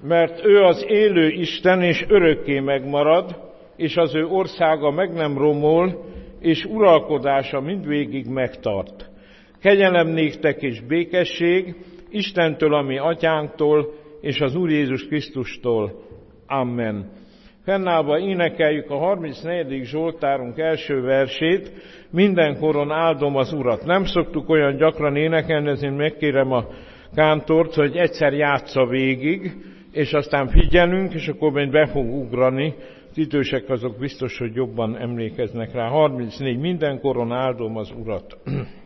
mert ő az élő Isten, és örökké megmarad, és az ő országa meg nem romol, és uralkodása mindvégig megtart. Kegyelem néktek és békesség Istentől, a mi atyánktól, és az Úr Jézus Krisztustól. Amen. Fennállva énekeljük a 34. Zsoltárunk első versét, mindenkoron áldom az Urat. Nem szoktuk olyan gyakran énekelni, ezért megkérem a kántort, hogy egyszer játsza végig, és aztán figyelünk, és akkor majd be fog ugrani. Az idősek azok biztos, hogy jobban emlékeznek rá. 34. Mindenkoron áldom az Urat.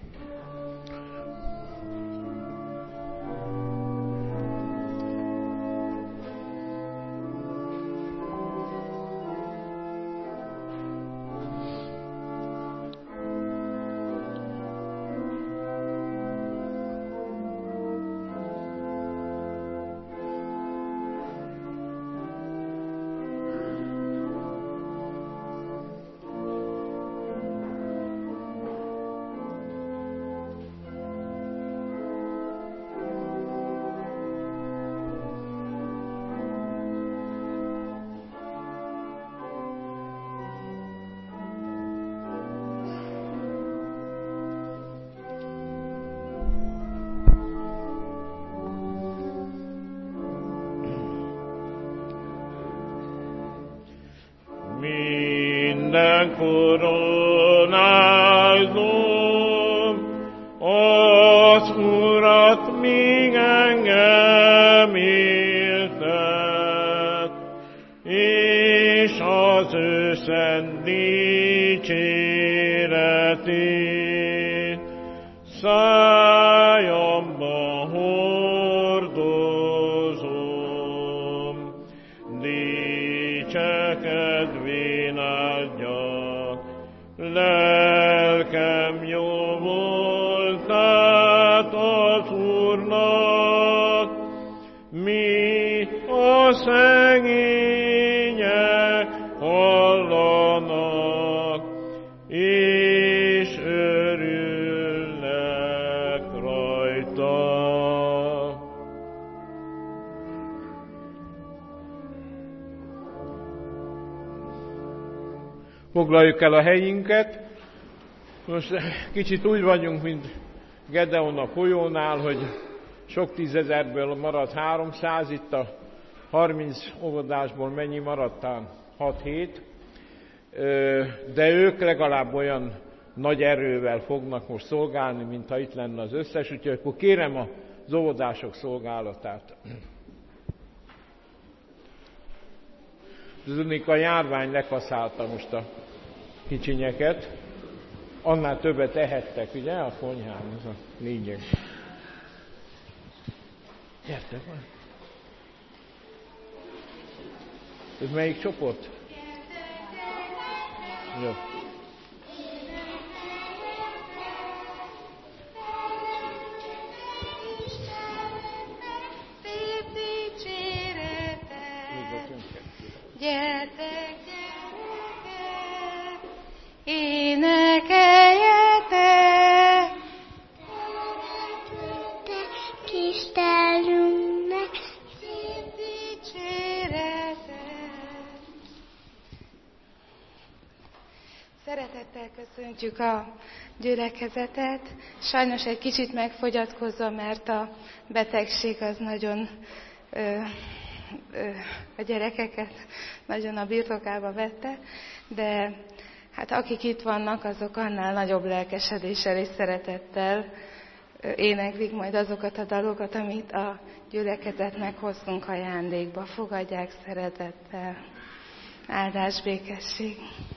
Mindenkoron áldom az Urat, míg engem éltet, és az ő szent dicséretét szájamba hordozom. Dicsekedvén áldjak, lelkem jó voltát az Úrnak, mi a szegények hallanak, és örülnek rajta. Foglaljuk el a helyünket. Most kicsit úgy vagyunk, mint Gedeon a folyónál, hogy sok tízezerből maradt 300, itt a 30 óvodásból mennyi maradt? 6-7. De ők legalább olyan nagy erővel fognak most szolgálni, mintha itt lenne az összes, úgyhogy akkor kérem az óvodások szolgálatát. Tudnék, a járvány lekaszálta most a kicsinyeket, annál többet ehettek, ugye, a konyhán, ez a lényeg. Gyertek már! Ez melyik csoport? Jó. Gyertek, gyerekek, énekeljetek, Istenünknek szép dicséretet. Szeretettel köszöntjük a gyülekezetet. Sajnos egy kicsit megfogyatkozva, mert a betegség az nagyon a gyerekeket nagyon a birtokába vette, de hát akik itt vannak, azok annál nagyobb lelkesedéssel és szeretettel éneklik majd azokat a dalokat, amit a gyülekezetnek hoztunk ajándékba. Fogadják szeretettel. Áldás, békesség!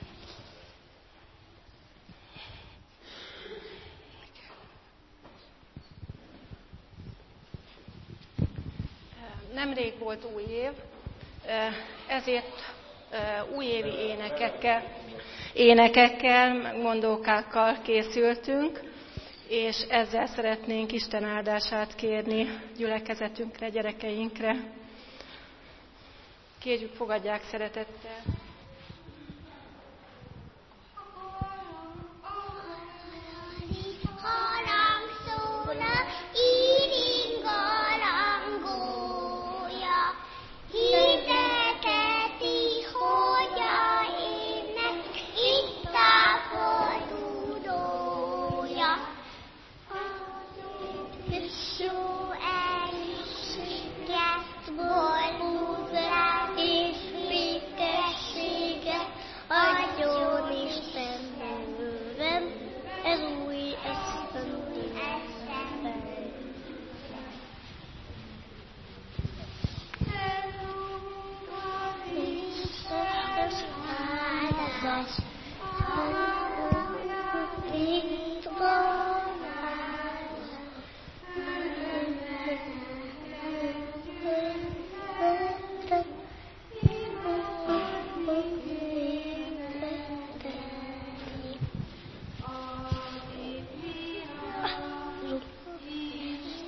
Nemrég volt új év, ezért újévi énekekkel, mondókákkal készültünk, és ezzel szeretnénk Isten áldását kérni gyülekezetünkre, gyerekeinkre. Kérjük, fogadják szeretettel.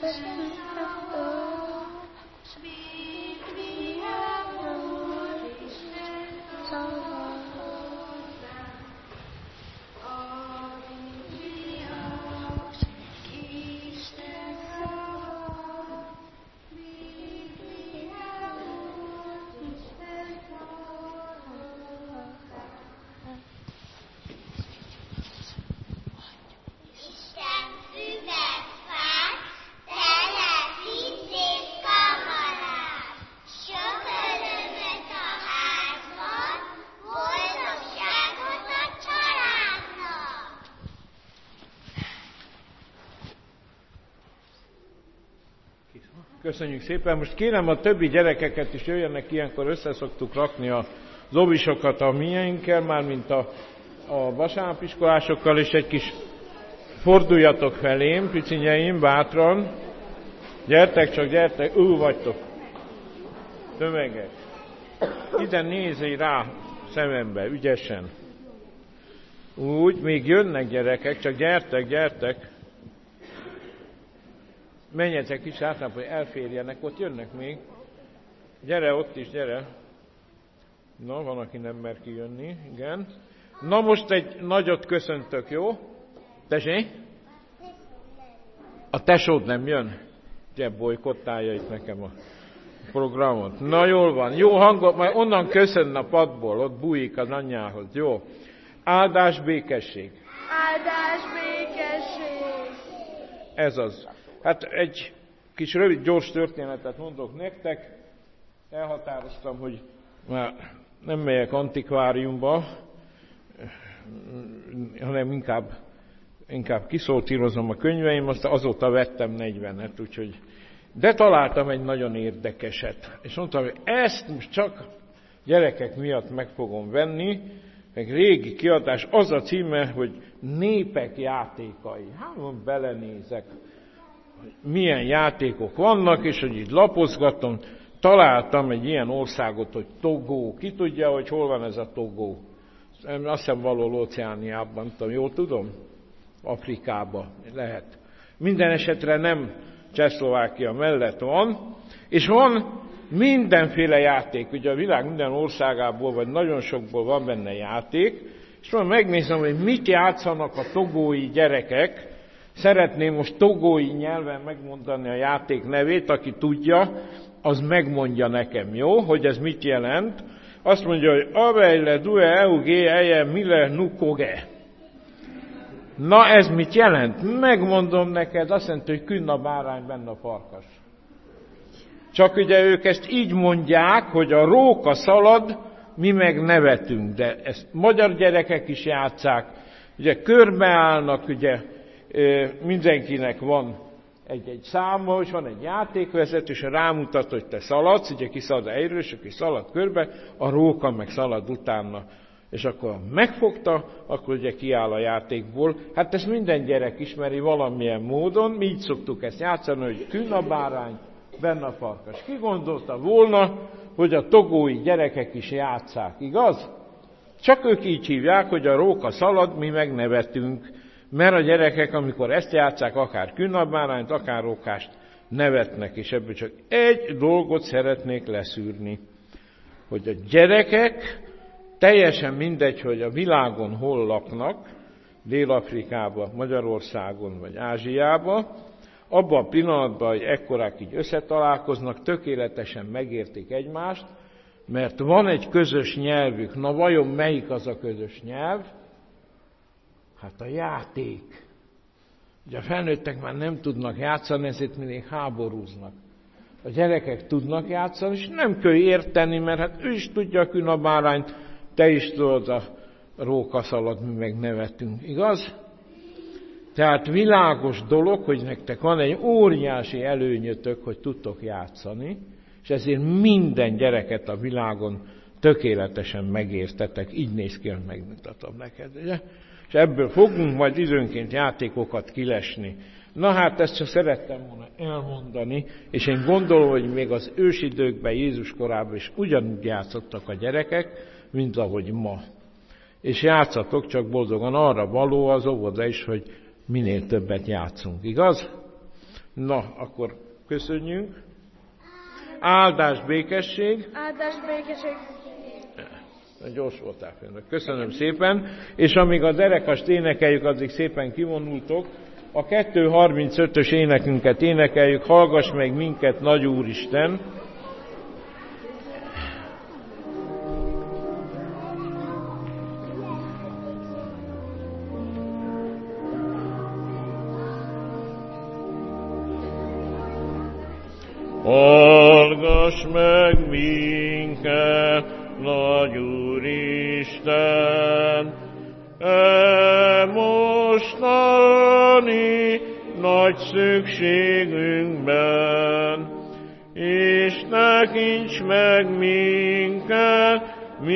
Köszönjük szépen. Most kérem a többi gyerekeket is jöjjenek, ilyenkor összeszoktuk rakni az ovisokat a mieinkkel, mármint a vasárnapiskolásokkal, és egy kis forduljatok felém, picinyeim, bátran. Gyertek csak, gyertek, vagytok. Tömegek. Ide nézzél rá szemembe, ügyesen. Úgy, még jönnek gyerekek, csak gyertek, gyertek. Menjetek is átnap, hogy elférjenek, ott jönnek még. Gyere, ott is, gyere. Na, van, aki nem mer kijönni, igen. Na, most egy nagyot köszöntök, jó? Tessék? A tesód nem jön? Gyere, bolykottálja itt nekem a programot. Na, jól van. Jó hangot, majd onnan köszönne a padból, ott bújik az anyjához, jó? Áldás, békesség. Áldás, békesség. Ez az. Hát egy kis rövid, gyors történetet mondok nektek. Elhatároztam, hogy már nem megyek antikváriumba, hanem inkább kiszortírozom a könyveim, azóta vettem 40-et, úgyhogy... De találtam egy nagyon érdekeset, és mondtam, hogy ezt most csak gyerekek miatt meg fogom venni, meg régi kiadás, az a címe, hogy Népek játékai. Hát belenézek, milyen játékok vannak, és hogy így lapozgatom, találtam egy ilyen országot, hogy Togó. Ki tudja, hogy hol van ez a Togó? Azt hiszem valahol Óceániában, jól tudom? Afrikában lehet. Minden esetre nem Csehszlovákia mellett van, és van mindenféle játék. Ugye a világ minden országából, vagy nagyon sokból van benne játék, és majd megnézem, hogy mit játszanak a togói gyerekek. Szeretném most togói nyelven megmondani a játék nevét, aki tudja, az megmondja nekem, jó? Hogy ez mit jelent. Azt mondja, hogy Aveille due euge eje mille nukoge. Na ez mit jelent? Megmondom neked, azt jelenti, hogy künn a bárány, benne a farkas. Csak ugye ők ezt így mondják, hogy a róka szalad, mi meg nevetünk, de ezt magyar gyerekek is játsszák. Ugye körbeállnak, ugye mindenkinek van egy száma, és van egy játékvezető, és rámutat, hogy te szaladsz, ugye kiszalad egyről, és aki szalad körbe, a róka meg szalad utána. És akkor megfogta, akkor ugye kiáll a játékból. Hát ezt minden gyerek ismeri valamilyen módon, mi így szoktuk ezt játszani, hogy künn a bárány, benne a farkas. Ki gondolta volna, hogy a togói gyerekek is játsszák, igaz? Csak ők így hívják, hogy a róka szalad, mi meg nevetünk, mert a gyerekek, amikor ezt játsszák, akár künn a bárányt, akár rókást, nevetnek, és ebből csak egy dolgot szeretnék leszűrni, hogy a gyerekek, teljesen mindegy, hogy a világon hol laknak, Dél-Afrikában, Magyarországon vagy Ázsiában, abban a pillanatban, hogy ekkorák így összetalálkoznak, tökéletesen megértik egymást, mert van egy közös nyelvük. Na vajon melyik az a közös nyelv? Hát a játék. Ugye a felnőttek már nem tudnak játszani, ezért mindig háborúznak. A gyerekek tudnak játszani, és nem kell érteni, mert hát ő is tudja a künn a bárányt, te is tudod a rókaszalat, mi meg nevetünk, igaz? Tehát világos dolog, hogy nektek van egy óriási előnyötök, hogy tudtok játszani, és ezért minden gyereket a világon tökéletesen megértetek, így néz ki, hogy megmutatom neked, ugye? És ebből fogunk majd időnként játékokat kilesni. Na hát ezt csak szerettem volna elmondani, és én gondolom, hogy még az ősidőkben, Jézus korában is ugyanúgy játszottak a gyerekek, mint ahogy ma. És játszatok, csak boldogan, arra való az óvoda is, hogy minél többet játszunk, igaz? Na, akkor köszönjünk. Áldás, békesség. Áldás, békesség. Gyors voltál főnök. Köszönöm szépen. És amíg a derekast énekeljük, addig szépen kivonultok. A 235-ös énekünket énekeljük. Hallgass meg minket, nagy Úristen. Hallgass meg minket, nagy Úristen, mostani nagy szükségünkben, és tekints meg minket mi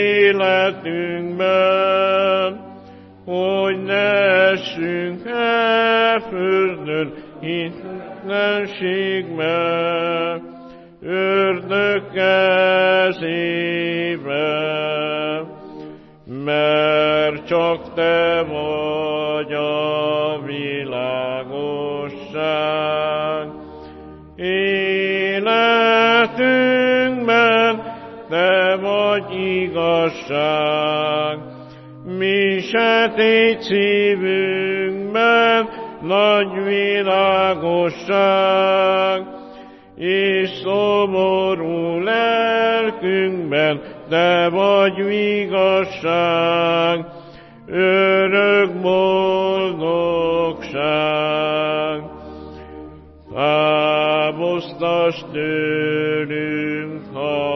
életünkben, hogy ne essünk el földön hitlenségbe, ördög kezébe, mert csak te vagy a világosság. Életünkben te vagy igazság, mi sötét szívünkben nagy világosság, és szomorú lelkünkben te vagy igazság, örök boldogság. Távoztass tőlünk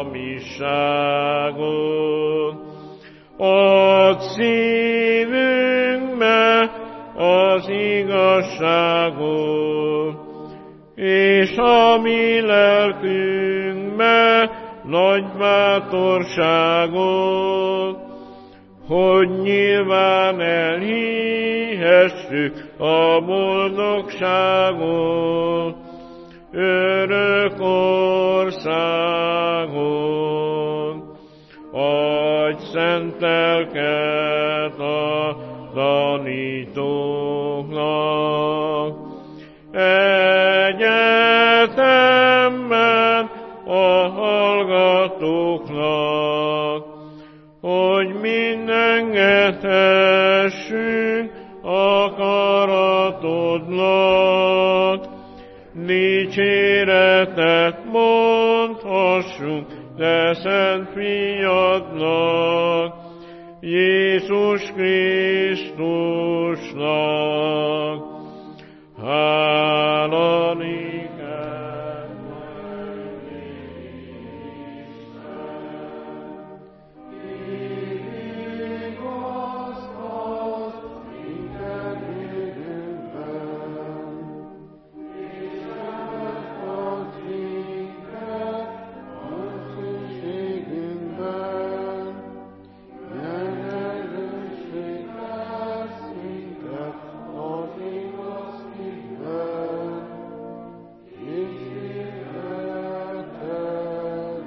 hamisságot, add szívünkbe az igazságot, és a mi lelkünkbe nagy bátorságot, hogy nyilván elhihessük a boldogságot, örök országot. Adj szent lelket a tanítóknak, egyetemben a hallgatóknak, hogy mind engedhessünk akaratodnak, dicséretet mondhassunk te szent fiadnak, Jézus Krisztusnak. Hála néked, majd Isten, évig gazdag minden időben, és elfogad minket a szükségünkben, jelenlőség lesz minket az igaz hitben, és életedben.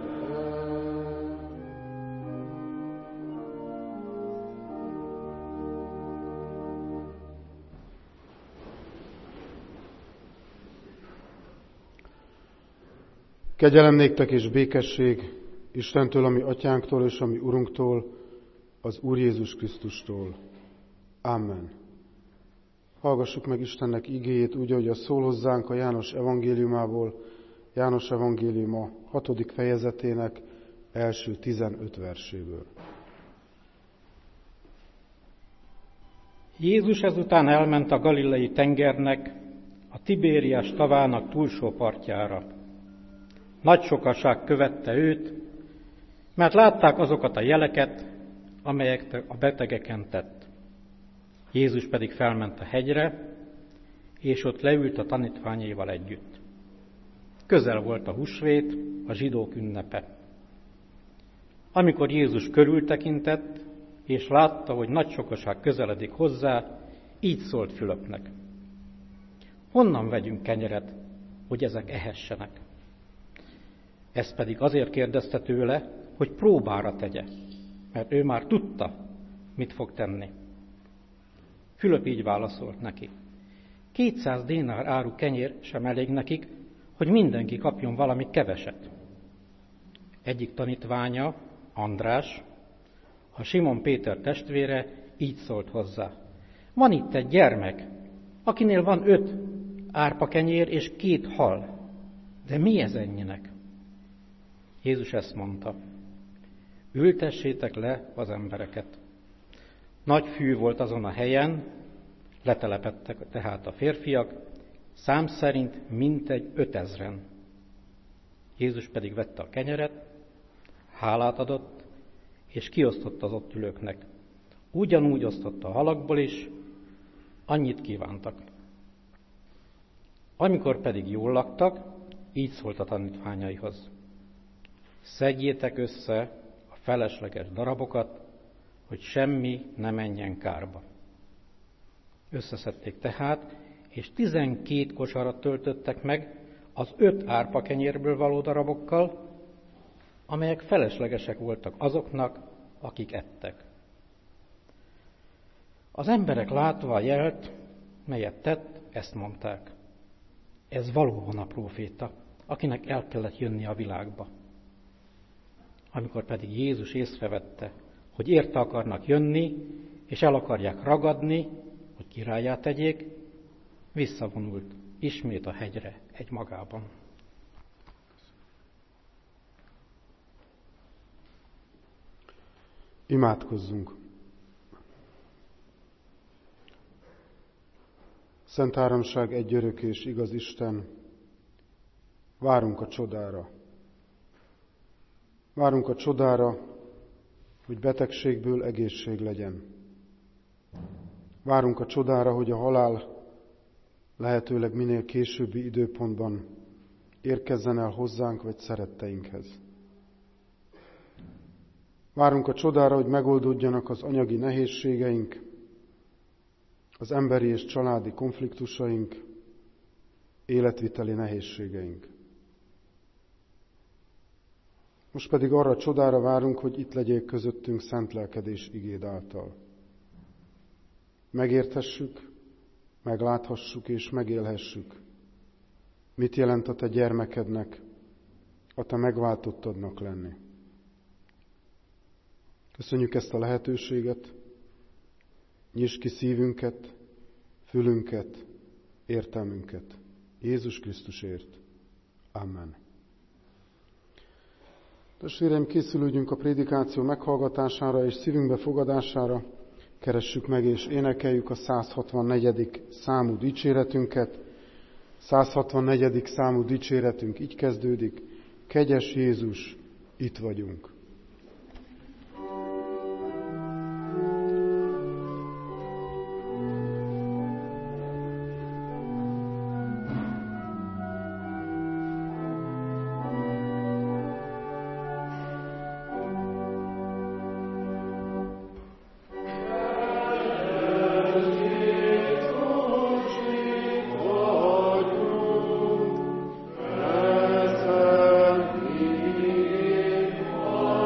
Kegyelem néktek és békesség Istentől, ami atyánktól és ami Urunktól, az Úr Jézus Krisztustól. Amen. Hallgassuk meg Istennek igéjét úgy, ahogy az szól hozzánk a János evangéliumából, János evangéliuma 6. fejezetének első 15 verséből. Jézus ezután elment a Galilei tengernek, a Tibériás tavának túlsó partjára. Nagy sokaság követte őt, mert látták azokat a jeleket, amelyek a betegeken tett. Jézus pedig felment a hegyre, és ott leült a tanítványaival együtt. Közel volt a húsvét, a zsidók ünnepe. Amikor Jézus körültekintett, és látta, hogy nagy sokaság közeledik hozzá, így szólt Fülöpnek: honnan vegyünk kenyeret, hogy ezek ehessenek? Ezt pedig azért kérdezte tőle, hogy próbára tegye, mert ő már tudta, mit fog tenni. Fülöp így válaszolt neki: 200 dénár áru kenyér sem elég nekik, hogy mindenki kapjon valami keveset. Egyik tanítványa, András, a Simon Péter testvére így szólt hozzá. Van itt egy gyermek, akinél van 5 árpakenyér és 2 hal. De mi ez ennyinek? Jézus ezt mondta. Ültessétek le az embereket. Nagy fű volt azon a helyen, letelepedtek tehát a férfiak, szám szerint mintegy 5000-en. Jézus pedig vette a kenyeret, hálát adott, és kiosztotta az ott ülőknek. Ugyanúgy osztotta a halakból is, annyit kívántak. Amikor pedig jól laktak, így szólt a tanítványaihoz. Szedjétek össze a felesleges darabokat, hogy semmi ne menjen kárba. Összeszedték tehát, és 12 kosarat töltöttek meg az 5 árpakenyérből való darabokkal, amelyek feleslegesek voltak azoknak, akik ettek. Az emberek látva a jelt, melyet tett, ezt mondták. Ez valóban a próféta, akinek el kellett jönni a világba. Amikor pedig Jézus észrevette, hogy érte akarnak jönni, és el akarják ragadni, hogy királlyá tegyék, visszavonult ismét a hegyre egymagában. Imádkozzunk! Szent Háromság, egy örök és igaz Isten, várunk a csodára. Várunk a csodára, hogy betegségből egészség legyen. Várunk a csodára, hogy a halál lehetőleg minél későbbi időpontban érkezzen el hozzánk vagy szeretteinkhez. Várunk a csodára, hogy megoldódjanak az anyagi nehézségeink, az emberi és családi konfliktusaink, életviteli nehézségeink. Most pedig arra a csodára várunk, hogy itt legyél közöttünk szent lelkedés igéd által. Megérthessük, megláthassuk és megélhessük, mit jelent a te gyermekednek, a te megváltottadnak lenni. Köszönjük ezt a lehetőséget, nyisd ki szívünket, fülünket, értelmünket. Jézus Krisztusért. Amen. Testvéreim, készülődjünk a prédikáció meghallgatására és szívünkbe fogadására. Keressük meg és énekeljük a 164. számú dicséretünket. 164. számú dicséretünk így kezdődik. Kegyes Jézus, itt vagyunk. Oh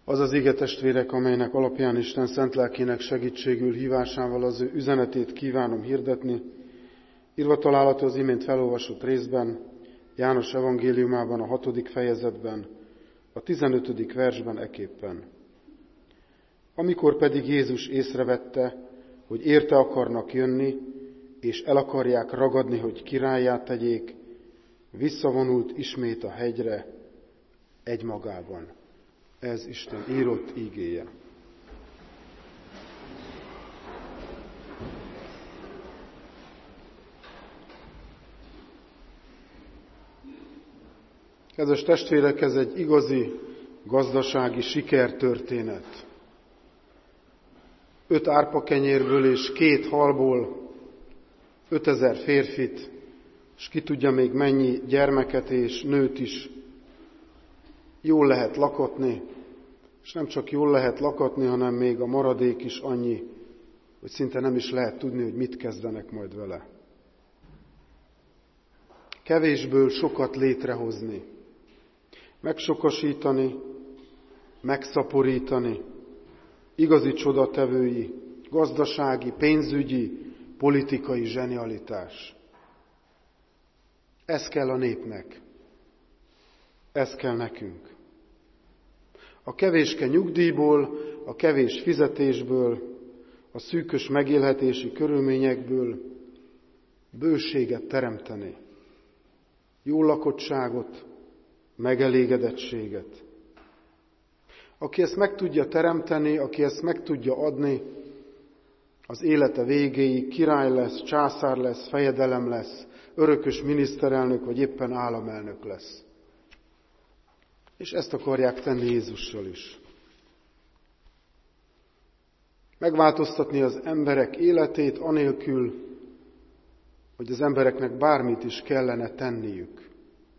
Az az ige, testvérek, amelynek alapján Isten szent lelkének segítségül hívásával az ő üzenetét kívánom hirdetni, írva található az imént felolvasott részben, János evangéliumában, a 6. fejezetben, a 15. versben eképpen. Amikor pedig Jézus észrevette, hogy érte akarnak jönni, és el akarják ragadni, hogy királlyá tegyék, visszavonult ismét a hegyre egymagában. Ez Isten írott ígéje. Kedves testvérek, ez egy igazi gazdasági sikertörténet. 5 árpakenyérből és 2 halból 5000 férfit, és ki tudja még mennyi gyermeket és nőt is jól lehet lakatni, és nem csak jól lehet lakatni, hanem még a maradék is annyi, hogy szinte nem is lehet tudni, hogy mit kezdenek majd vele. Kevésből sokat létrehozni, megsokasítani, megszaporítani, igazi csodatevői, gazdasági, pénzügyi, politikai zsenialitás. Ez kell a népnek. Ez kell nekünk. A kevéske nyugdíjból, a kevés fizetésből, a szűkös megélhetési körülményekből bőséget teremteni. Jó lakottságot, megelégedettséget. Aki ezt meg tudja teremteni, aki ezt meg tudja adni, az élete végéig király lesz, császár lesz, fejedelem lesz, örökös miniszterelnök, vagy éppen államelnök lesz. És ezt akarják tenni Jézussal is. Megváltoztatni az emberek életét anélkül, hogy az embereknek bármit is kellene tenniük.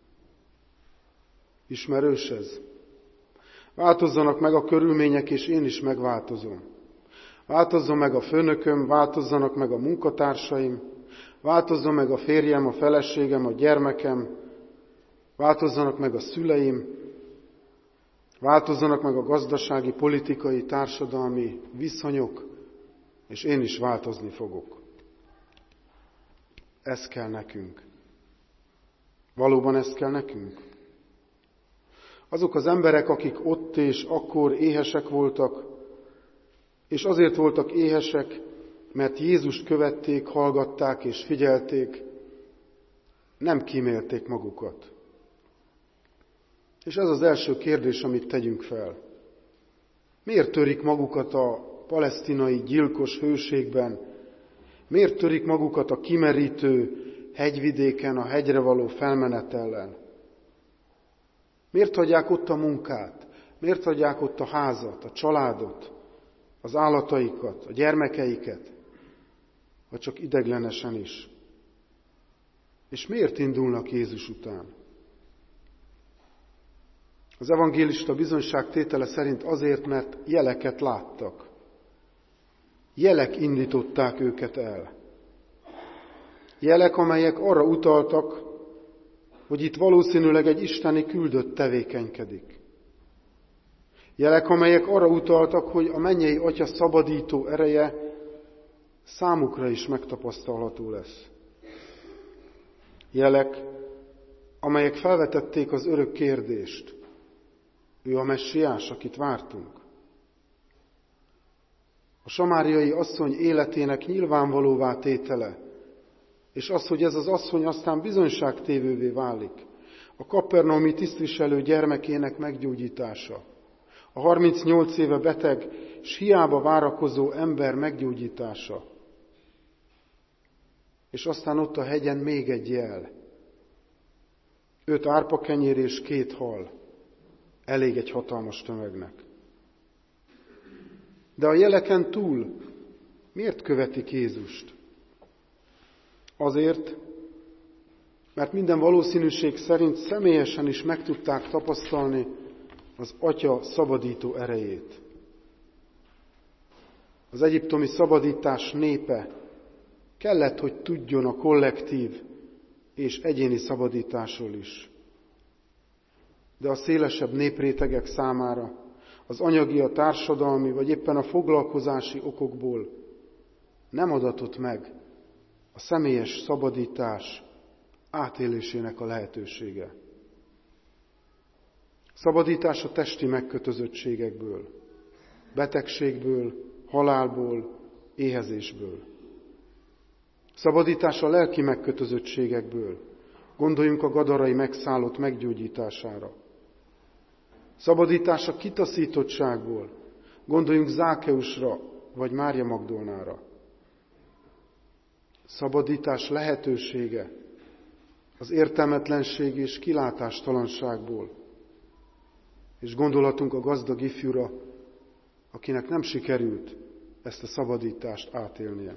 Ismerős ez? Változzanak meg a körülmények, és én is megváltozom. Változzon meg a főnököm, változzanak meg a munkatársaim, változzon meg a férjem, a feleségem, a gyermekem, változzanak meg a szüleim, változzanak meg a gazdasági, politikai, társadalmi viszonyok, és én is változni fogok. Ez kell nekünk. Valóban ezt kell nekünk? Azok az emberek, akik ott és akkor éhesek voltak, és azért voltak éhesek, mert Jézust követték, hallgatták és figyelték, nem kímélték magukat. És ez az első kérdés, amit tegyünk fel. Miért törik magukat a palesztinai gyilkos hőségben? Miért törik magukat a kimerítő hegyvidéken, a hegyre való felmenetellen? Miért hagyják ott a munkát? Miért hagyják ott a házat, a családot, az állataikat, a gyermekeiket? Vagy csak ideglenesen is? És miért indulnak Jézus után? Az evangélista bizonyságtétele szerint azért, mert jeleket láttak. Jelek indították őket el. Jelek, amelyek arra utaltak, hogy itt valószínűleg egy isteni küldött tevékenykedik. Jelek, amelyek arra utaltak, hogy a mennyei Atya szabadító ereje számukra is megtapasztalható lesz. Jelek, amelyek felvetették az örök kérdést. Ő a messiás, akit vártunk. A samáriai asszony életének nyilvánvalóvá tétele, és az, hogy ez az asszony aztán bizonyságtévővé válik. A kapernaumi tisztviselő gyermekének meggyógyítása. A 38 éve beteg, s hiába várakozó ember meggyógyítása. És aztán ott a hegyen még egy jel. 5 árpakenyér és 2 hal. Elég egy hatalmas tömegnek. De a jeleken túl miért követik Jézust? Azért, mert minden valószínűség szerint személyesen is meg tudták tapasztalni az Atya szabadító erejét. Az egyiptomi szabadítás népe kellett, hogy tudjon a kollektív és egyéni szabadításról is. De a szélesebb néprétegek számára, az anyagi, a társadalmi, vagy éppen a foglalkozási okokból nem adatott meg a személyes szabadítás átélésének a lehetősége. Szabadítás a testi megkötözöttségekből, betegségből, halálból, éhezésből. Szabadítás a lelki megkötözöttségekből. Gondoljunk a gadarai megszállott meggyógyítására. Szabadítás a kitaszítottságból. Gondoljunk Zákeusra vagy Mária Magdolnára. Szabadítás lehetősége az értelmetlenség és kilátástalanságból. És gondolatunk a gazdag ifjúra, akinek nem sikerült ezt a szabadítást átélnie.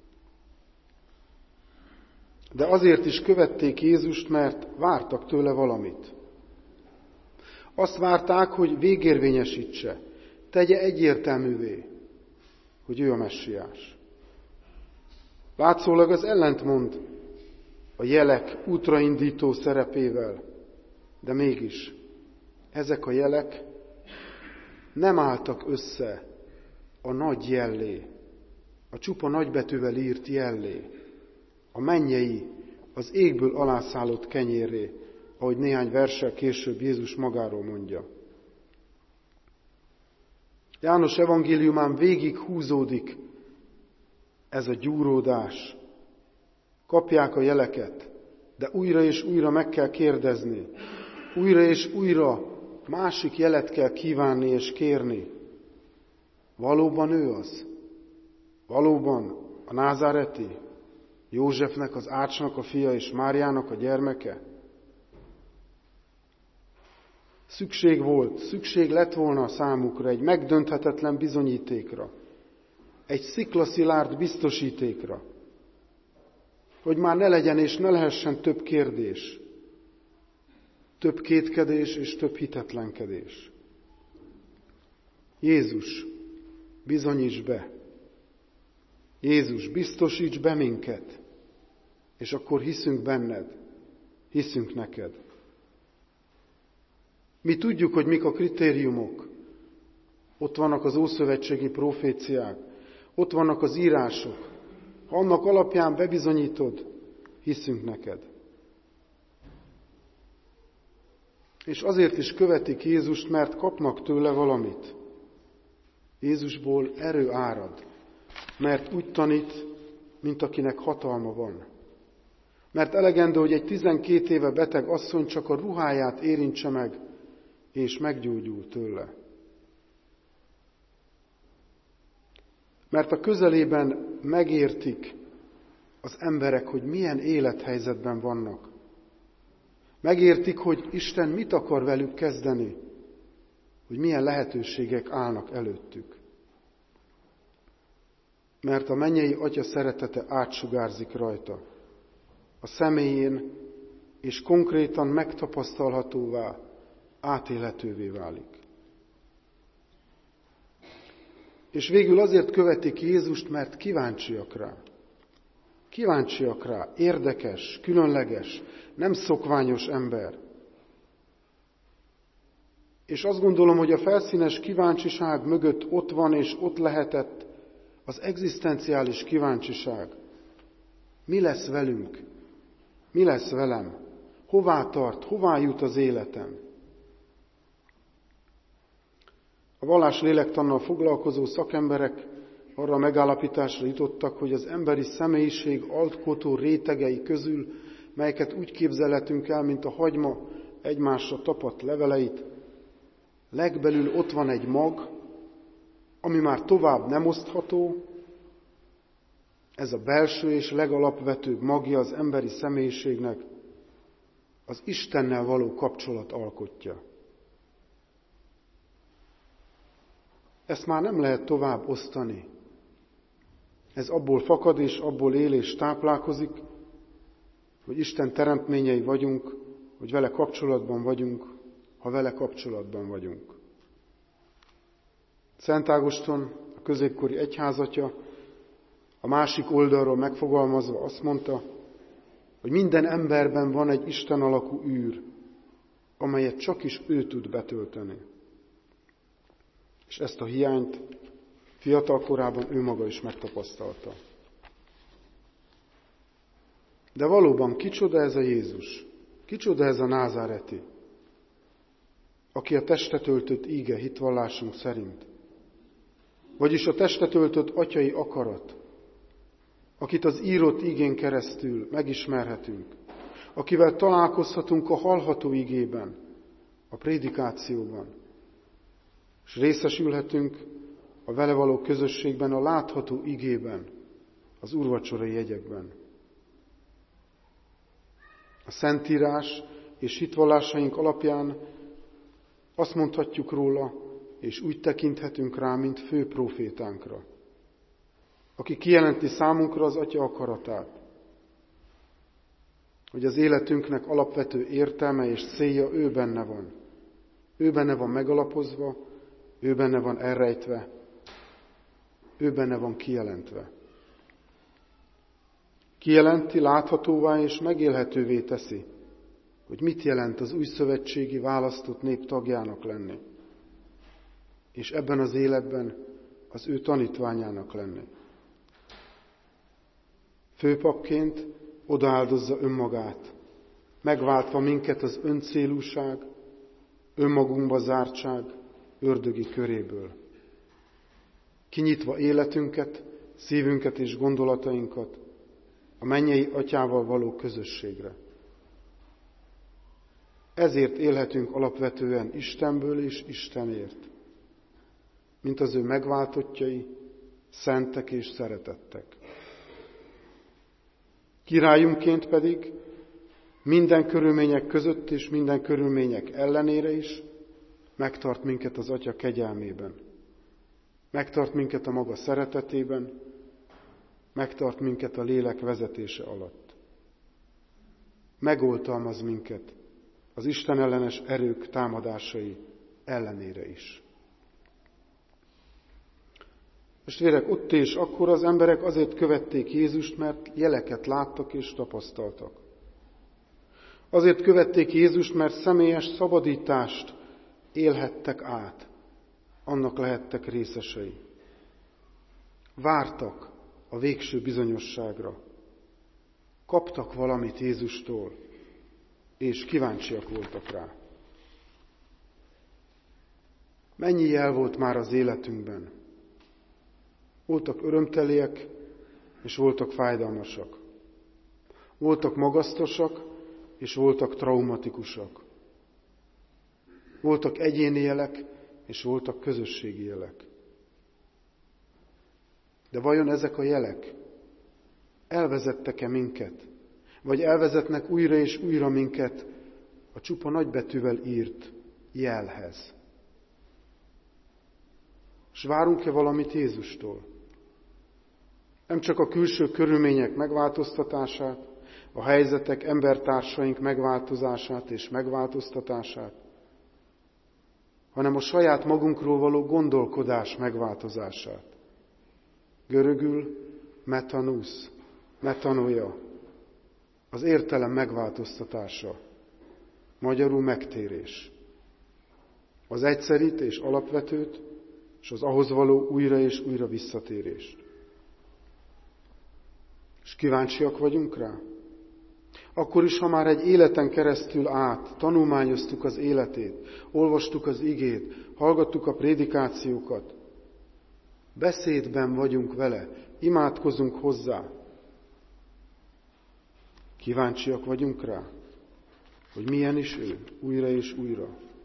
De azért is követték Jézust, mert vártak tőle valamit. Azt várták, hogy végérvényesítse, tegye egyértelművé, hogy ő a messiás. Látszólag az ellentmond a jelek útraindító szerepével, de mégis ezek a jelek nem álltak össze a nagy jellé, a csupa nagybetűvel írt jellé, a mennyei, az égből alászállott kenyérré, ahogy néhány verssel később Jézus magáról mondja. János evangéliumán végig húzódik ez a gyúródás. Kapják a jeleket, de újra és újra meg kell kérdezni. Újra és újra másik jelet kell kívánni és kérni. Valóban ő az? Valóban a názáreti? Józsefnek, az Ácsnak a fia és Máriának a gyermeke? Szükség lett volna a számukra egy megdönthetetlen bizonyítékra, egy sziklaszilárd biztosítékra, hogy már ne legyen és ne lehessen több kérdés, több kétkedés és több hitetlenkedés. Jézus, bizonyíts be! Jézus, biztosíts be minket, és akkor hiszünk benned, hiszünk neked. Mi tudjuk, hogy mik a kritériumok. Ott vannak az ószövetségi proféciák, ott vannak az írások. Ha annak alapján bebizonyítod, hiszünk neked. És azért is követik Jézust, mert kapnak tőle valamit. Jézusból erő árad, mert úgy tanít, mint akinek hatalma van. Mert elegendő, hogy egy 12 éve beteg asszony csak a ruháját érintse meg, és meggyógyul tőle. Mert a közelében megértik az emberek, hogy milyen élethelyzetben vannak. Megértik, hogy Isten mit akar velük kezdeni, hogy milyen lehetőségek állnak előttük. Mert a mennyei Atya szeretete átsugárzik rajta, a személyén, és konkrétan megtapasztalhatóvá, átélhetővé válik. És végül azért követik Jézust, mert kíváncsiak rá. Kíváncsiak rá, érdekes, különleges, nem szokványos ember. És azt gondolom, hogy a felszínes kíváncsiság mögött ott van és ott lehetett az egzisztenciális kíváncsiság. Mi lesz velünk? Mi lesz velem? Hová tart? Hová jut az életem? A vallás lélektannal foglalkozó szakemberek arra a megállapításra jutottak, hogy az emberi személyiség alkotó rétegei közül, melyeket úgy képzelhetünk el, mint a hagyma egymásra tapadt leveleit, legbelül ott van egy mag, ami már tovább nem osztható, ez a belső és legalapvetőbb magja az emberi személyiségnek, az Istennel való kapcsolat alkotja. Ezt már nem lehet tovább osztani. Ez abból fakad és abból él és táplálkozik, hogy Isten teremtményei vagyunk, hogy vele kapcsolatban vagyunk, ha vele kapcsolatban vagyunk. Szent Ágoston, a középkori egyházatja, a másik oldalról megfogalmazva azt mondta, hogy minden emberben van egy Isten alakú űr, amelyet csak is ő tud betölteni. és ezt a hiányt fiatal korában ő maga is megtapasztalta. De valóban kicsoda ez a Jézus? Kicsoda ez a názáreti, aki a testet öltött íge hitvallásunk szerint? Vagyis a testet öltött atyai akarat, akit az írott ígén keresztül megismerhetünk, akivel találkozhatunk a hallható ígében, a prédikációban, és részesülhetünk a vele való közösségben, a látható igében, az úrvacsorai jegyekben. A Szentírás és hitvallásaink alapján azt mondhatjuk róla, és úgy tekinthetünk rá, mint fő prófétánkra, aki kijelenti számunkra az Atya akaratát, hogy az életünknek alapvető értelme és célja ő benne van. Ő benne van megalapozva, ő benne van elrejtve, ő benne van kijelentve. Kijelenti, láthatóvá és megélhetővé teszi, hogy mit jelent az újszövetségi választott nép tagjának lenni, és ebben az életben az ő tanítványának lenni. Főpapként odaáldozza önmagát, megváltva minket az öncélúság, önmagunkba zártság ördögi köréből. Kinyitva életünket, szívünket és gondolatainkat a mennyei Atyával való közösségre. Ezért élhetünk alapvetően Istenből és Istenért, mint az ő megváltottjai, szentek és szeretettek. Királyunként pedig minden körülmények között és minden körülmények ellenére is megtart minket az Atya kegyelmében. Megtart minket a maga szeretetében, megtart minket a lélek vezetése alatt. Megoltalmaz minket az Isten ellenes erők támadásai ellenére is. Testvérek, ott és akkor az emberek azért követték Jézust, mert jeleket láttak és tapasztaltak. Azért követték Jézust, mert személyes szabadítást élhettek át, annak lehettek részesei. Vártak a végső bizonyosságra. Kaptak valamit Jézustól, és kíváncsiak voltak rá. Mennyi jel volt már az életünkben? Voltak örömteliek, és voltak fájdalmasak. Voltak magasztosak, és voltak traumatikusak. Voltak egyéni jelek, és voltak közösségi jelek. De vajon ezek a jelek elvezettek-e minket? Vagy elvezetnek újra és újra minket a csupa nagybetűvel írt jelhez? S várunk-e valamit Jézustól? Nem csak a külső körülmények megváltoztatását, a helyzetek, embertársaink megváltozását és megváltoztatását, hanem a saját magunkról való gondolkodás megváltozását. Görögül metanus, metanoia, az értelem megváltoztatása, magyarul megtérés. Az egyszerit és alapvetőt, és az ahhoz való újra és újra visszatérést. És kíváncsiak vagyunk rá? Akkor is, ha már egy életen keresztül át tanulmányoztuk az életét, olvastuk az igét, hallgattuk a prédikációkat, beszédben vagyunk vele, imádkozunk hozzá. Kíváncsiak vagyunk rá, hogy milyen is ő, újra és újra.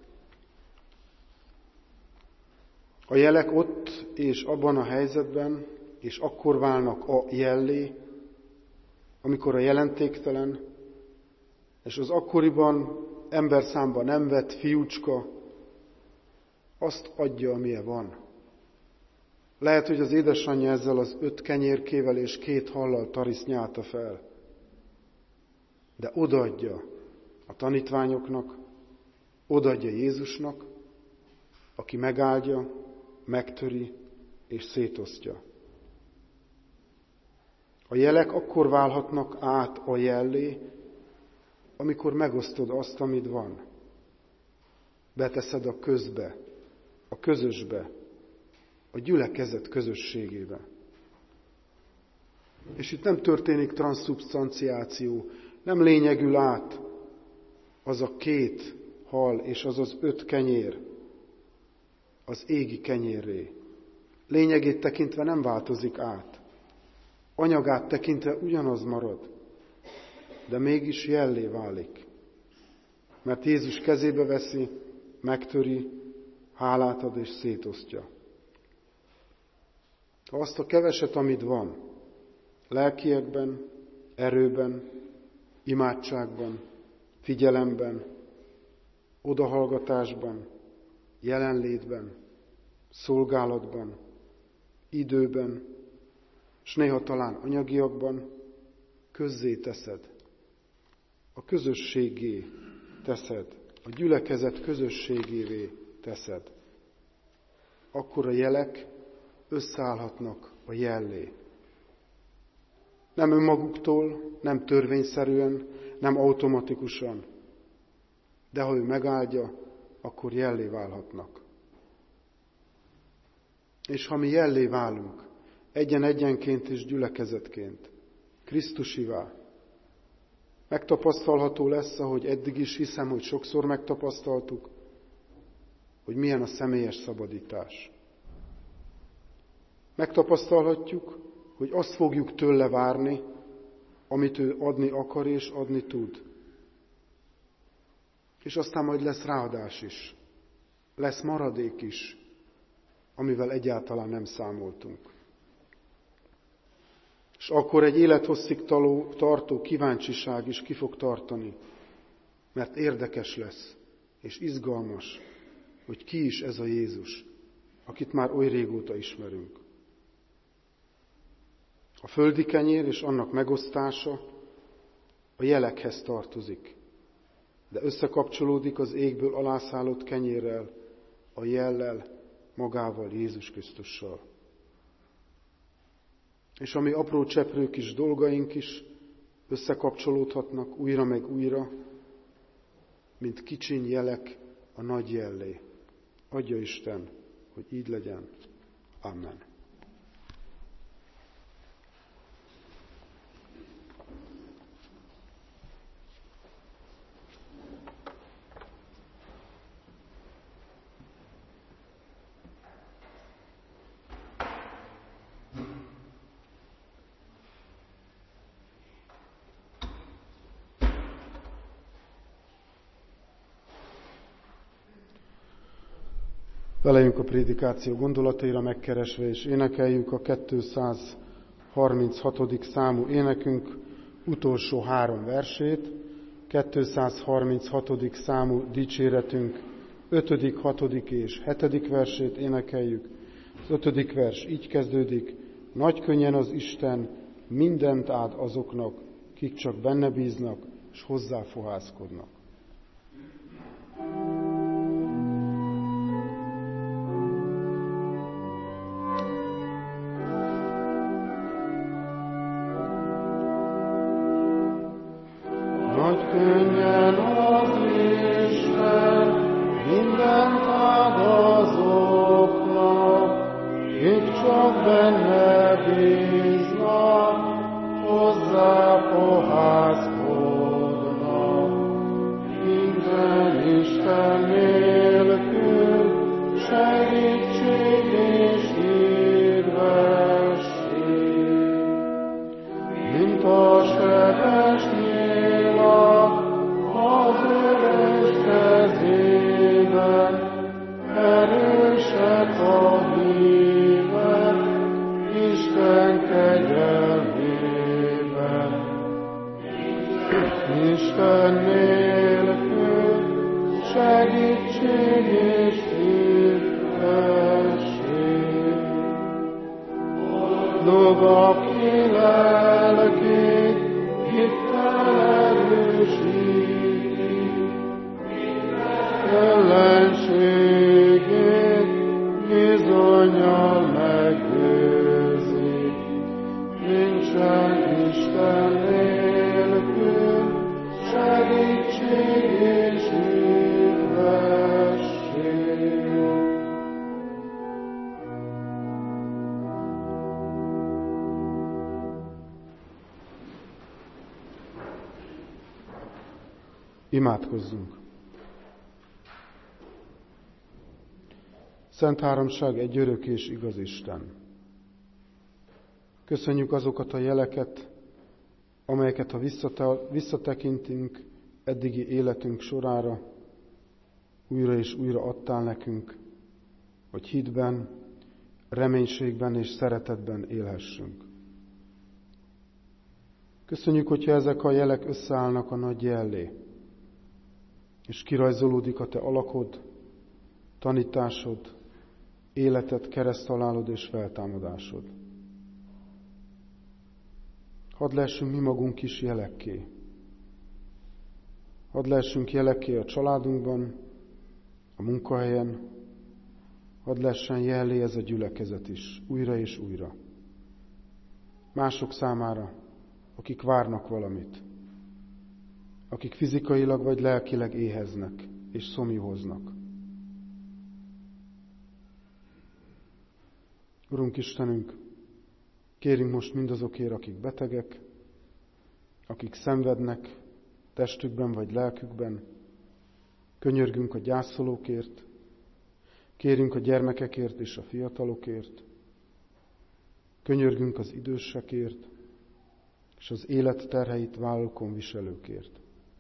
A jelek ott és abban a helyzetben, és akkor válnak a jellé, amikor a jelentéktelen, és az akkoriban emberszámba nem vett fiúcska azt adja, amilyen van. Lehet, hogy az édesanyja ezzel az 5 kenyérkével és 2 hallal tarisznyálta fel, de odaadja a tanítványoknak, odaadja Jézusnak, aki megáldja, megtöri és szétosztja. A jelek akkor válhatnak át a jellé, amikor megosztod azt, amit van. Beteszed a közbe, a közösbe, a gyülekezet közösségébe. És itt nem történik transzszubstanciáció, nem lényegül át az a 2 hal és az az 5 kenyér az égi kenyérré. Lényegét tekintve nem változik át. Anyagát tekintve ugyanaz marad, de mégis jellé válik. Mert Jézus kezébe veszi, megtöri, hálát ad és szétosztja. Ha azt a keveset, amit van, lelkiekben, erőben, imádságban, figyelemben, odahallgatásban, jelenlétben, szolgálatban, időben, s néha talán anyagiakban közzé teszed, a közösségé teszed, a gyülekezet közösségévé teszed, akkor a jelek összeállhatnak a jellé. Nem önmaguktól, nem törvényszerűen, nem automatikusan, de ha ő megáldja, akkor jellé válhatnak. És ha mi jellé válunk, egyen-egyenként és gyülekezetként, Krisztusivá, megtapasztalható lesz, ahogy eddig is hiszem, hogy sokszor megtapasztaltuk, hogy milyen a személyes szabadítás. Megtapasztalhatjuk, hogy azt fogjuk tőle várni, amit ő adni akar és adni tud. És aztán majd lesz ráadás is, lesz maradék is, amivel egyáltalán nem számoltunk. És akkor egy élethosszig tartó kíváncsiság is ki fog tartani, mert érdekes lesz, és izgalmas, hogy ki is ez a Jézus, akit már oly régóta ismerünk. A földi kenyér és annak megosztása a jelekhez tartozik, de összekapcsolódik az égből alászállott kenyérrel, a jellel, magával, Jézus Krisztussal. És a mi apró cseprő kis dolgaink is összekapcsolódhatnak újra meg újra, mint kicsiny jelek a nagy jellé. Adja Isten, hogy így legyen. Amen. Feleljünk a prédikáció gondolataira megkeresve, és énekeljük a 236. számú énekünk utolsó 3 versét, 236. számú dicséretünk 5., 6. és 7. versét énekeljük. Az 5. vers így kezdődik: nagy könnyen az Isten mindent ad azoknak, kik csak benne bíznak, és hozzá fohászkodnak. Imádkozzunk! Szent Háromság, egy örök és igaz Isten! Köszönjük azokat a jeleket, amelyeket, ha visszatekintünk eddigi életünk sorára, újra és újra adtál nekünk, hogy hitben, reménységben és szeretetben élhessünk. Köszönjük, hogyha ezek a jelek összeállnak a nagy jellé, és kirajzolódik a te alakod, tanításod, életed, kereszthalálod és feltámadásod. Hadd lehessünk mi magunk is jelekké. Hadd lehessünk jelekké a családunkban, a munkahelyen, hadd lehessen jellé ez a gyülekezet is, újra és újra. Mások számára, akik várnak valamit, akik fizikailag vagy lelkileg éheznek és szomjúhoznak. Urunk Istenünk, kérünk most mindazokért, akik betegek, akik szenvednek testükben vagy lelkükben, könyörgünk a gyászolókért, kérünk a gyermekekért és a fiatalokért, könyörgünk az idősekért, és az élet terheit vállókon viselőkért.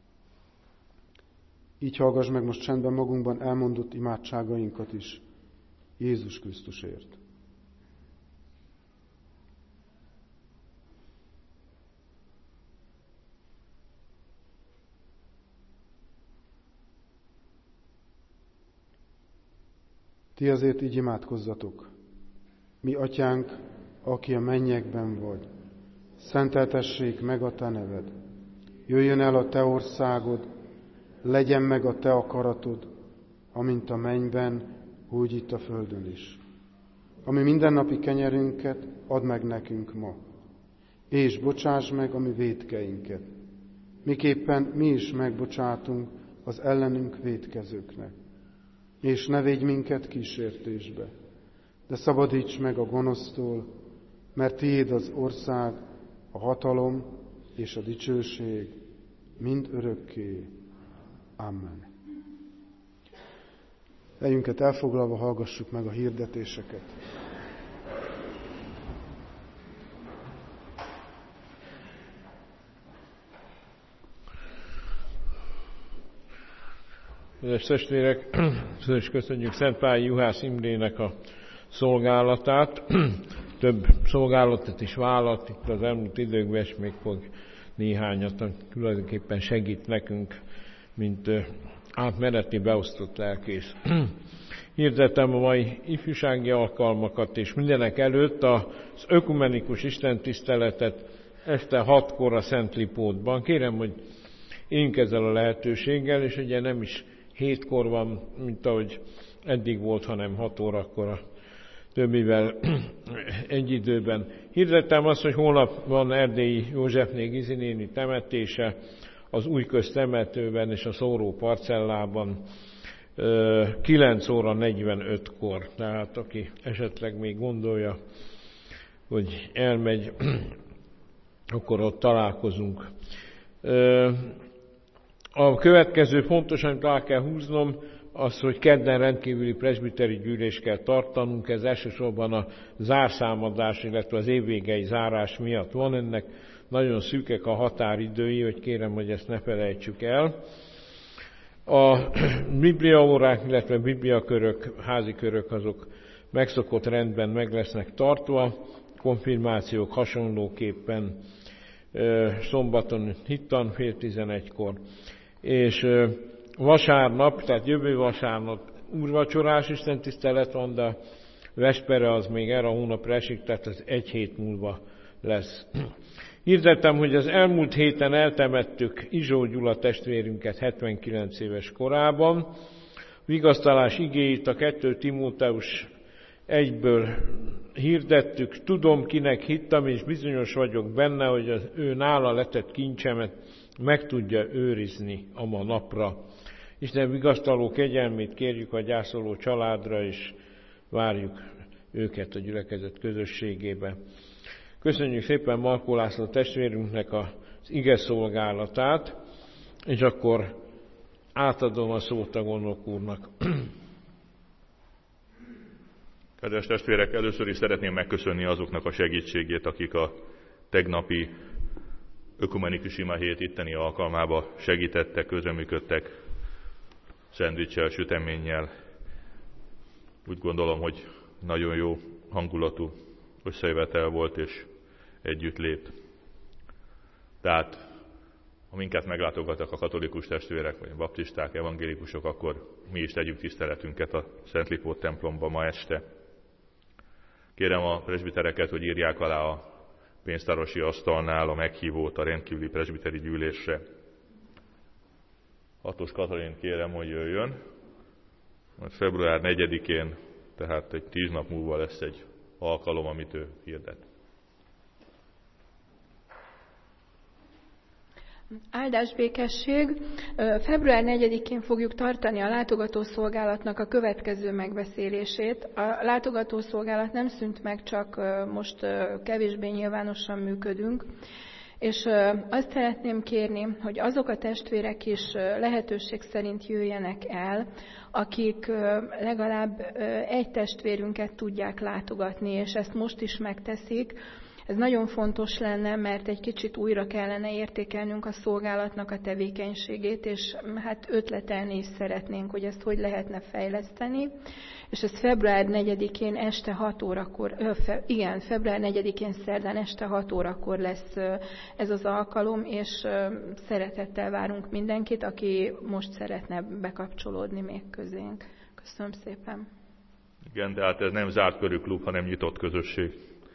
Így hallgass meg most csendben magunkban elmondott imádságainkat is Jézus Krisztusért. Ti azért így imádkozzatok. Mi atyánk, aki a mennyekben vagy, szenteltessék meg a te neved. Jöjjön el a te országod, legyen meg a te akaratod, amint a mennyben, úgy itt a földön is. Ami mindennapi kenyerünket add meg nekünk ma, és bocsáss meg a mi vétkeinket, miképpen mi is megbocsátunk az ellenünk vétkezőknek. És ne védj minket kísértésbe, de szabadíts meg a gonosztól, mert tiéd az ország, a hatalom és a dicsőség mind örökké. Amen. Helyünket elfoglalva hallgassuk meg a hirdetéseket. Kedves testvérek, és köszönjük Szentpályi Juhász Imrének a szolgálatát. Több szolgálatot is vállalt itt az elmúlt időkben, és még fog néhányat, tulajdonképpen segít nekünk, mint átmeneti beosztott lelkész. Hirdetem a mai ifjúsági alkalmakat, és mindenek előtt az ökumenikus istentiszteletet este 6-kor a Szent Lipótban. Kérem, hogy éljünk ezzel a lehetőséggel, és ugye nem is 7-kor van, mint ahogy eddig volt, hanem 6 órakor a többivel egy időben. Hirdettem azt, hogy holnap van Erdélyi Józsefné Gizi néni temetése az Újköz temetőben és a Szóró parcellában 9 óra 45-kor. Tehát aki esetleg még gondolja, hogy elmegy, akkor ott találkozunk. A következő fontos, amit rá kell húznom, az, hogy kedden rendkívüli presbiteri gyűlést kell tartanunk. Ez elsősorban a zárszámadás, illetve az évvégei zárás miatt van. Ennek nagyon szűkek a határidői, hogy kérem, hogy ezt ne felejtsük el. A bibliaórák, illetve bibliakörök, házi körök, azok megszokott rendben meg lesznek tartva. Konfirmációk hasonlóképpen szombaton hittan 10:30-kor. És vasárnap, tehát jövő vasárnap úrvacsorás istentisztelet van, de vespere az még erre a hónapra esik, tehát az 1 hét múlva lesz. Hirdettem, hogy az elmúlt héten eltemettük Izsó Gyula testvérünket 79 éves korában. Vigasztalás igéit a 2 Timóteus 1-ből hirdettük. Tudom, kinek hittem, és bizonyos vagyok benne, hogy az ő nála letett kincsemet meg tudja őrizni a ma napra. Isten vigasztaló kegyelmét kérjük a gyászoló családra, és várjuk őket a gyülekezet közösségébe. Köszönjük szépen Markó László testvérünknek az ige szolgálatát, és akkor Átadom a szót a gondnok úrnak. Kedves testvérek, először is szeretném megköszönni azoknak a segítségét, akik a tegnapi ökumenikus imahét itteni alkalmába segítettek, közreműködtek szendvicssel, süteménnyel. Úgy gondolom, hogy nagyon jó hangulatú összejövetel volt és együttlét. Tehát, ha minket meglátogatnak a katolikus testvérek, vagy a baptisták, evangélikusok, akkor mi is tegyük tiszteletünket a Szent Lipót templomba ma este. Kérem a presbitereket, hogy írják alá a pénztárosi asztalnál a meghívót a rendkívüli presbiteri gyűlésre. Hatos Katalin kérem, hogy jöjjön, mert február 4-én, tehát egy 10 nap múlva lesz egy alkalom, amit ő hirdet. Áldás békesség! Február 4-én fogjuk tartani a látogatószolgálatnak a következő megbeszélését. A látogatószolgálat nem szűnt meg, csak most kevésbé nyilvánosan működünk. És azt szeretném kérni, hogy azok a testvérek is lehetőség szerint jöjjenek el, akik legalább egy testvérünket tudják látogatni, és ezt most is megteszik. Ez nagyon fontos lenne, mert egy kicsit újra kellene értékelnünk a szolgálatnak a tevékenységét, és hát ötletelni is szeretnénk, hogy ezt hogy lehetne fejleszteni. És ez február 4-én este 6 órakor, február 4-én szerdán este 6 órakor lesz ez az alkalom, és szeretettel várunk mindenkit, aki most szeretne bekapcsolódni még közénk. Köszönöm szépen. Igen, tehát ez nem zárt körű klub, hanem nyitott közösség.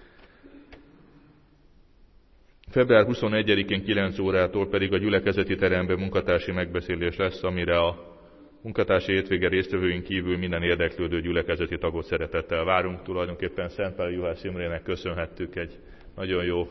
Február 21-én 9 órától pedig a gyülekezeti teremben munkatársi megbeszélés lesz, amire a munkatársi hétvége résztvevőink kívül minden érdeklődő gyülekezeti tagot szeretettel várunk. Tulajdonképpen Szentpáli Juhász Imrének köszönhettük egy nagyon jó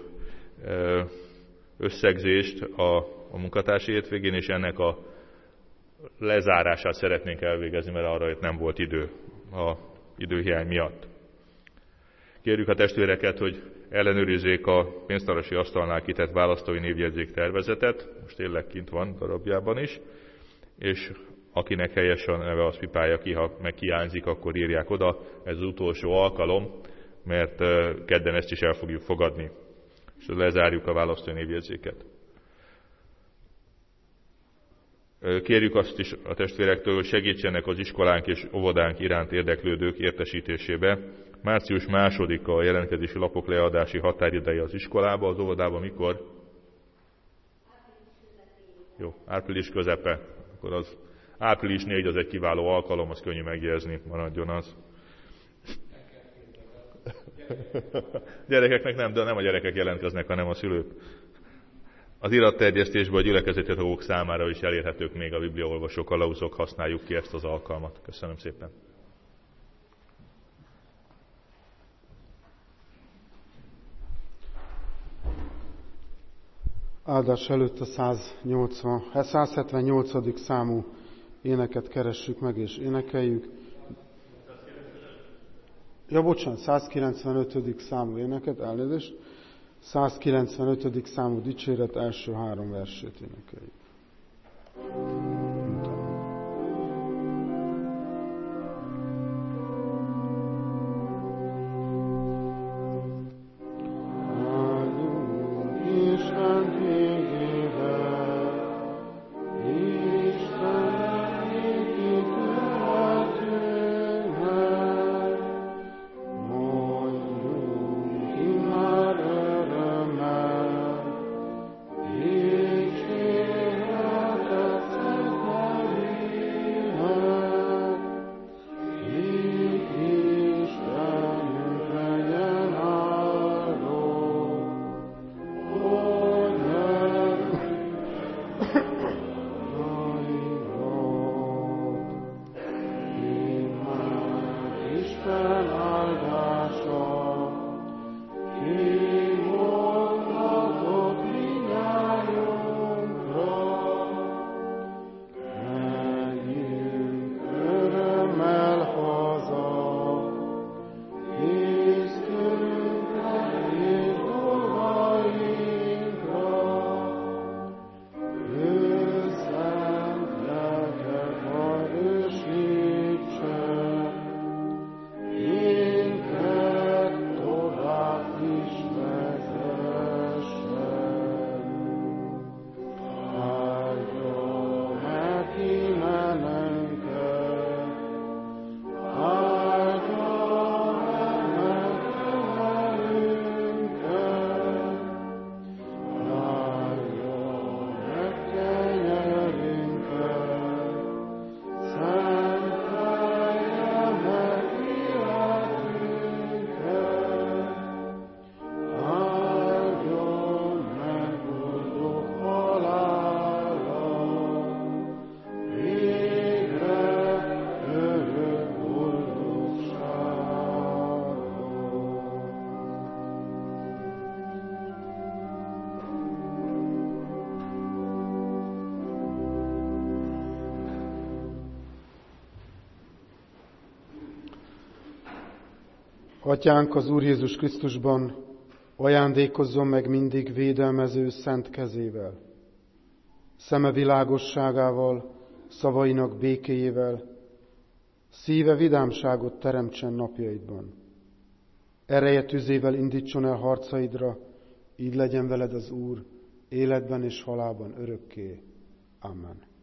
összegzést a munkatársi hétvégén, és ennek a lezárását szeretnénk elvégezni, mert arra itt nem volt idő a időhiány miatt. Kérjük a testvéreket, hogy ellenőrizzék a pénztárosi asztalnál kitett választói névjegyzék tervezetet, most tényleg kint van darabjában is, és akinek helyes a neve, az pipálja ki, ha meg hiányzik, akkor írják oda. Ez az utolsó alkalom, mert kedden ezt is el fogjuk fogadni, és lezárjuk a választói névjegyzéket. Kérjük azt is a testvérektől, hogy segítsenek az iskolánk és óvodánk iránt érdeklődők értesítésébe. Március 2-a a jelentkezési lapok leadási határideje az iskolába, az óvodában mikor? Jó, április közepe. Akkor az április 4 az egy kiváló alkalom, az könnyű megjegyezni, maradjon az. Gyerekeknek nem, de nem a gyerekek jelentkeznek, hanem a szülők. Az iratterjesztésben a gyülekezeti tagok számára is elérhetők még a bibliaolvasó kalauzok, használjuk ki ezt az alkalmat. Köszönöm szépen. Áldás előtt a 178. számú éneket keressük meg és énekeljük. Ja, bocsánat, 195. számú éneket, elnézést. 195. számú dicséret első 3 versét énekeljük. Dicsérjük Atyánk az Úr Jézus Krisztusban, ajándékozzon meg mindig védelmező szent kezével, szeme világosságával, szavainak békéjével, szíve vidámságot teremtsen napjaidban. Ereje tüzével indítson el harcaidra, így legyen veled az Úr, életben és halálban örökké. Amen.